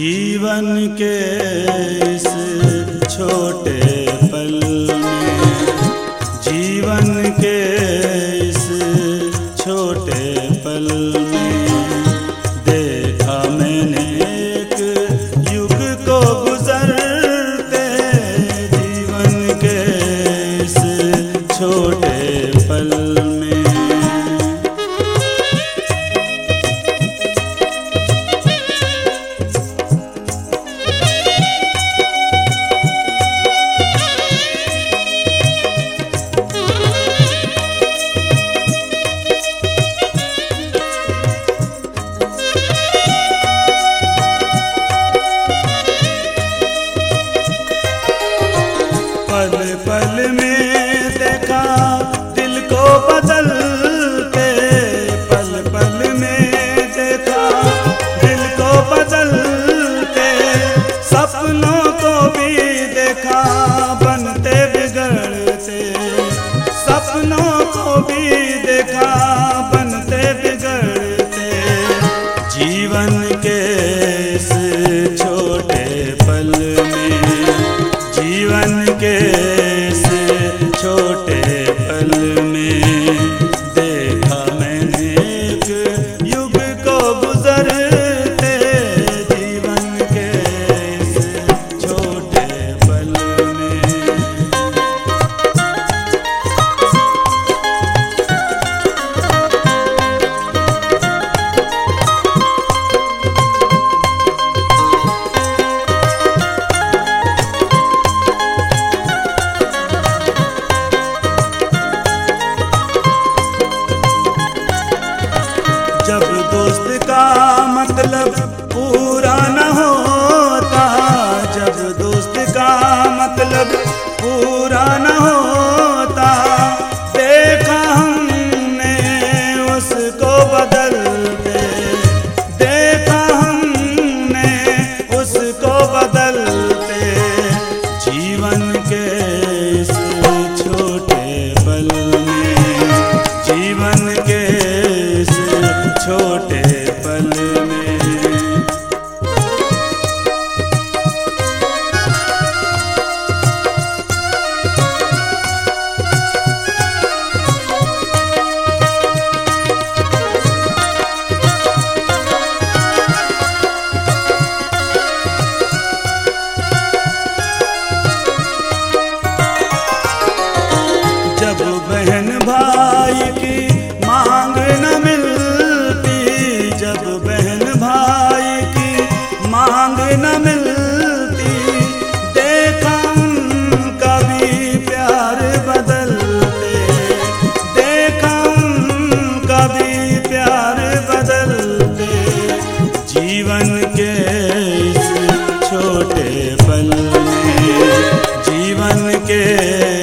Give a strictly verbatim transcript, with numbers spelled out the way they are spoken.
जीवन के इस छोटे पल में, जीवन के इस छोटे पल में देखा मैंने एक युग को गुजरते। जीवन के इस छोटे पल में पल पल में देखा दिल को बदलते। पल पल में देखा दिल को बदलते। सपनों को भी देखा बनते बिगड़ते। सपनों को भी देखा बनते बिगड़ते। जीवन के इस छोटे पल में, जीवन के इस छोटे पल में देखा मैंने एक युग को गुजरते। जीवन के इस छोटे पल में जब दोस्त का मतलब पूरा न होता। जब दोस्त का मतलब पूरा न होता। देखा हमने उसको बदलते। देखा हमने उसको बदलते। जीवन के इस छोटे पल में, जीवन के इस छोटे पल में जब बहन भाई की मांग न मिलती। जब बहन भाई की मांग न मिलती। देखा उनका भी प्यार बदलते। देखा उनका भी प्यार बदलते। जीवन के इस छोटे पल में, जीवन के